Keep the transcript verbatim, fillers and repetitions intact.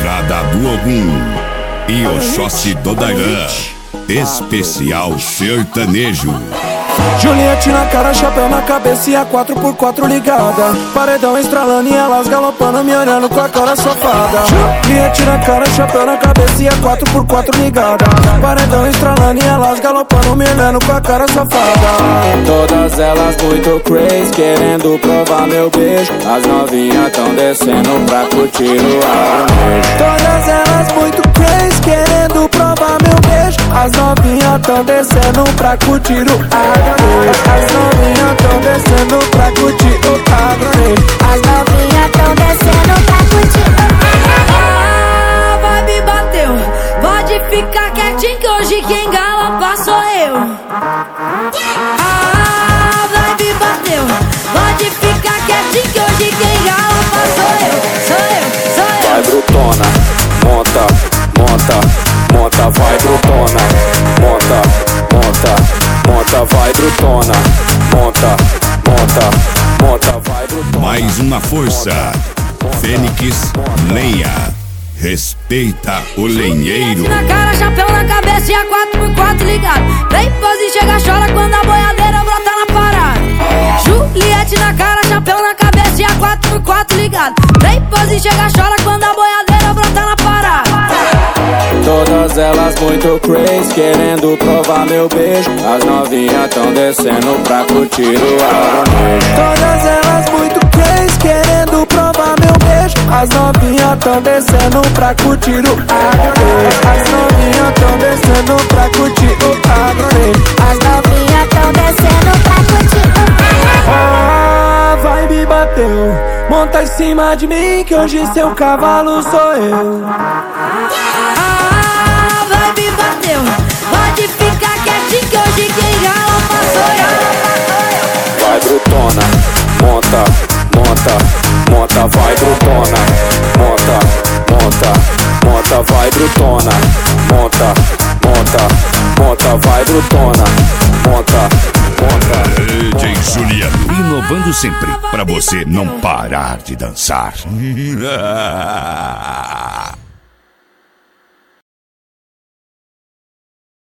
Estrada do Ogum e Oxóssi do Dairan. Especial sertanejo. Juliette na cara, chapéu na cabeça e a quatro por quatro ligada. Paredão estralando e elas galopando, me olhando com a cara safada. Juliette na cara, chapéu na cabeça e a quatro por quatro ligada. Paredão estralando e elas galopando, me olhando com a cara safada. Todas elas muito crazy, querendo provar meu beijo. As novinhas tão descendo pra curtir o arnejo. Todas elas muito crazy, querendo provar meu beijo. As novinhas tão descendo pra curtir o arnejo. As novinhas tão descendo pra curtir o arnejo. As novinhas tão descendo pra curtir o arnejo. Ah, vai me bateu. Pode ficar quietinho que hoje quem galopa sou eu. Ah, vai me bateu. Pode ficar quietinho que hoje quem galopa sou eu. Sou eu, sou eu. Vai brutona, monta, monta, monta, vai brutona, monta, monta, monta, vai brutona, monta, monta, monta, vai brutona. Mais uma força. Fênix Lenha. Respeita o lenheiro. Na cara, chapéu na cabeça e a quatro por quatro ligado. Vem pose, chega, chora quando a boiadeira brota na parada. Juliette na cara, chapéu na cabeça e a quatro por quatro ligado. Vem pose, chega, chora quando a boiadeira brota na parada. Todas elas muito crazy, querendo provar meu beijo. As novinhas tão descendo pra curtir o arnejo. Todas elas muito crazy, querendo provar meu beijo. As novinhas tão descendo pra curtir o arnejo. As novinhas tão descendo pra curtir o arnejo. As novinhas tão descendo pra curtir o arnejo. Ah, vai me bateu. Monta em cima de mim que hoje seu cavalo sou eu. Ah, vai me bateu. Pode ficar quietinho que hoje quem galopa sou eu. Vai brutona, monta, monta, monta, vai brutona, monta, monta, monta, vai brutona, monta, monta, monta, vai brutona, monta, monta. D J Juliano, inovando sempre pra você não parar de dançar.